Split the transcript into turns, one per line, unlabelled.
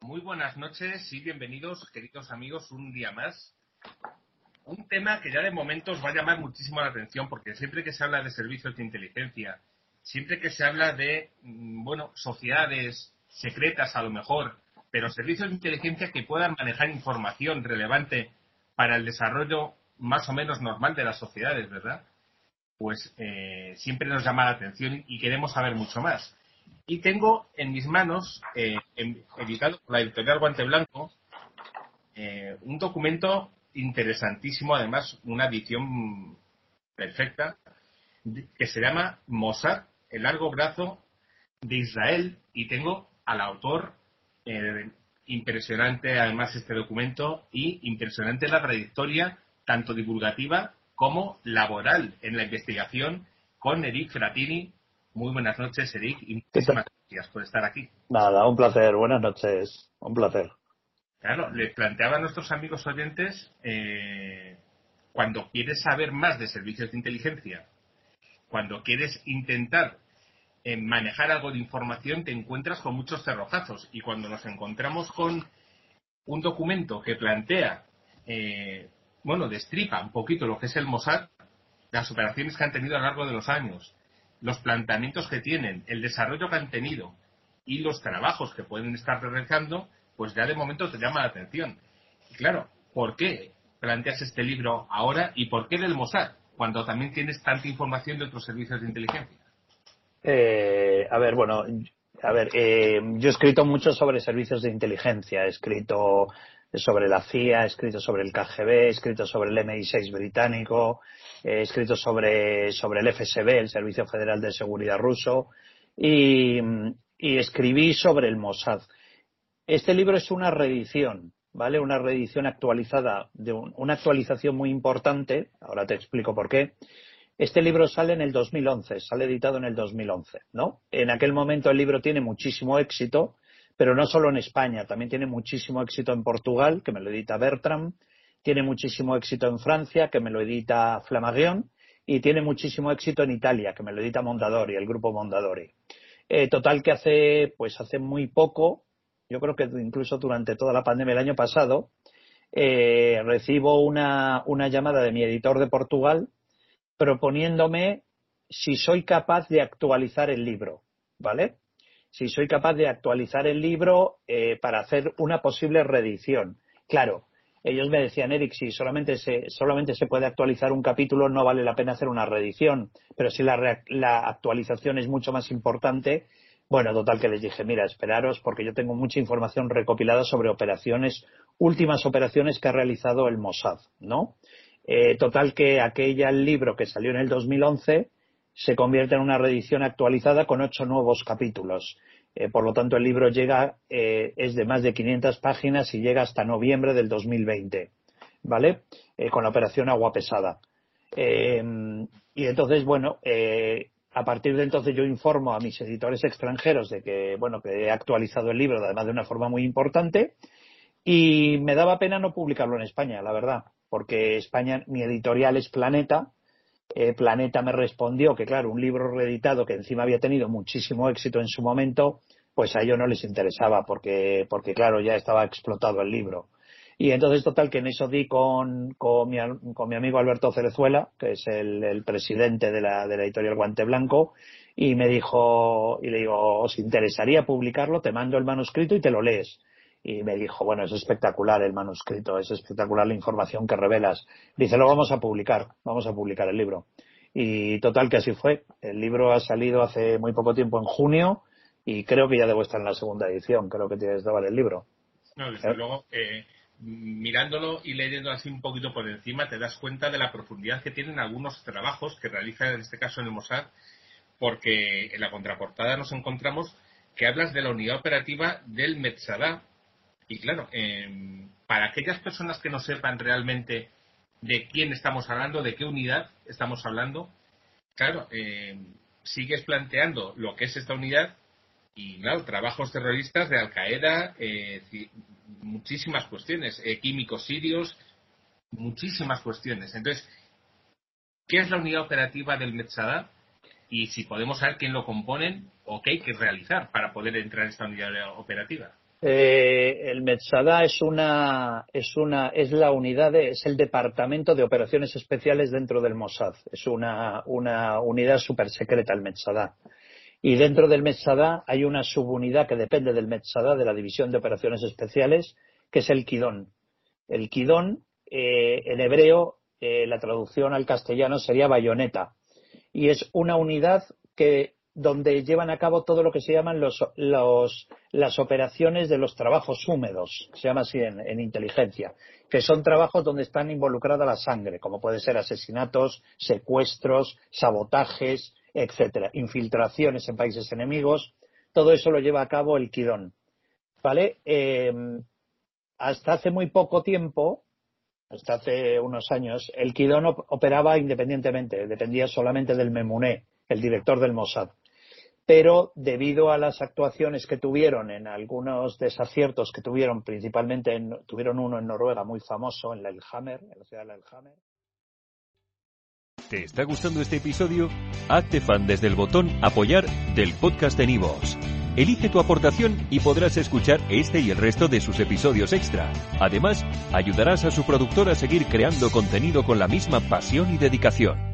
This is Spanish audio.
Muy buenas noches y bienvenidos, queridos amigos, un día más. Un tema que ya de momento os va a llamar muchísimo la atención, porque siempre que se habla de servicios de inteligencia, siempre que se habla de, sociedades secretas a lo mejor, pero servicios de inteligencia que puedan manejar información relevante para el desarrollo más o menos normal de las sociedades, ¿verdad? Pues siempre nos llama la atención y queremos saber mucho más. Y tengo en mis manos, editado por la editorial Guante Blanco, un documento interesantísimo, además una edición perfecta, que se llama Mossad, el largo brazo de Israel, y tengo al autor, impresionante además este documento, y impresionante la trayectoria, tanto divulgativa como laboral en la investigación, con Eric Fratini. Muy buenas noches, Eric, y muchísimas gracias por estar aquí.
Nada, un placer. Buenas noches. Un placer.
Claro, les planteaba a nuestros amigos oyentes, cuando quieres saber más de servicios de inteligencia, cuando quieres intentar manejar algo de información, te encuentras con muchos cerrojazos. Y cuando nos encontramos con un documento que plantea, destripa un poquito lo que es el Mossad, las operaciones que han tenido a lo largo de los años, los planteamientos que tienen, el desarrollo que han tenido y los trabajos que pueden estar realizando, pues ya de momento te llama la atención. Y claro, ¿por qué planteas este libro ahora y por qué del Mossad, cuando también tienes tanta información de otros servicios de inteligencia?
Yo he escrito mucho sobre servicios de inteligencia. He escrito sobre la CIA, he escrito sobre el KGB, he escrito sobre el MI6 británico, he escrito sobre el FSB, el Servicio Federal de Seguridad ruso, y escribí sobre el Mossad. Este libro es una reedición, ¿vale? Una reedición actualizada, una actualización muy importante. Ahora te explico por qué. Este libro sale en el 2011, sale editado en el 2011, ¿no? En aquel momento el libro tiene muchísimo éxito, pero no solo en España, también tiene muchísimo éxito en Portugal, que me lo edita Bertram, tiene muchísimo éxito en Francia, que me lo edita Flammarion, y tiene muchísimo éxito en Italia, que me lo edita Mondadori, el grupo Mondadori. Total que hace muy poco, yo creo que incluso durante toda la pandemia el año pasado, recibo una llamada de mi editor de Portugal proponiéndome si soy capaz de actualizar el libro, ¿vale? Si soy capaz de actualizar el libro para hacer una posible reedición. Claro, ellos me decían, Eric, si solamente se puede actualizar un capítulo, no vale la pena hacer una reedición, pero si la actualización es mucho más importante, bueno, total que les dije, mira, esperaros, porque yo tengo mucha información recopilada sobre últimas operaciones que ha realizado el Mossad, ¿no? Total que el libro que salió en el 2011 se convierte en una reedición actualizada con 8 nuevos capítulos. Por lo tanto, el libro es de más de 500 páginas y llega hasta noviembre del 2020, ¿vale? Con la operación Agua Pesada. Y entonces, a partir de entonces yo informo a mis editores extranjeros de que he actualizado el libro, además de una forma muy importante, y me daba pena no publicarlo en España, la verdad, porque España, mi editorial es Planeta. Planeta me respondió que, claro, un libro reeditado que encima había tenido muchísimo éxito en su momento, pues a ellos no les interesaba, porque claro, ya estaba explotado el libro. Y entonces, total, que en eso di con mi amigo Alberto Cerezuela, que es el presidente de la editorial Guante Blanco, y me dijo, y le digo, ¿os interesaría publicarlo? Te mando el manuscrito y te lo lees. Y me dijo, bueno, es espectacular el manuscrito, es espectacular la información que revelas. Dice, vamos a publicar el libro. Y total que así fue. El libro ha salido hace muy poco tiempo, en junio, y creo que ya debo estar en la segunda edición. Creo que tienes que dar el libro.
No, desde luego, mirándolo y leyendo así un poquito por encima, te das cuenta de la profundidad que tienen algunos trabajos que realizan, en este caso en el Mossad, porque en la contraportada nos encontramos que hablas de la unidad operativa del Metzadá. Y claro, para aquellas personas que no sepan realmente de quién estamos hablando, de qué unidad estamos hablando, claro, sigues planteando lo que es esta unidad y, claro, trabajos terroristas de Al-Qaeda, muchísimas cuestiones, químicos sirios, muchísimas cuestiones. Entonces, ¿qué es la unidad operativa del Metzadá? Y si podemos saber quién lo componen o qué hay que realizar para poder entrar en esta unidad operativa.
El Metzadá es el departamento de operaciones especiales dentro del Mossad. Es una unidad súper secreta, el Metzadá. Y dentro del Metzadá hay una subunidad que depende del Metzadá, de la División de Operaciones Especiales, que es el Kidón. El Kidón, en hebreo, la traducción al castellano sería bayoneta. Y es una unidad donde llevan a cabo todo lo que se llaman las operaciones de los trabajos húmedos, se llama así en inteligencia, que son trabajos donde están involucrada la sangre, como puede ser asesinatos, secuestros, sabotajes, etcétera, infiltraciones en países enemigos. Todo eso lo lleva a cabo el Kidón, ¿vale? Hasta hace muy poco tiempo, hasta hace unos años, el Kidón operaba independientemente, dependía solamente del Memuné, el director del Mossad. Pero debido a las actuaciones que tuvieron en algunos desaciertos que tuvieron, principalmente tuvieron uno en Noruega muy famoso, en Lillehammer, en la ciudad de Lillehammer.
¿Te está gustando este episodio? Hazte fan desde el botón Apoyar del podcast de Nivos. Elige tu aportación y podrás escuchar este y el resto de sus episodios extra. Además, ayudarás a su productor a seguir creando contenido con la misma pasión y dedicación.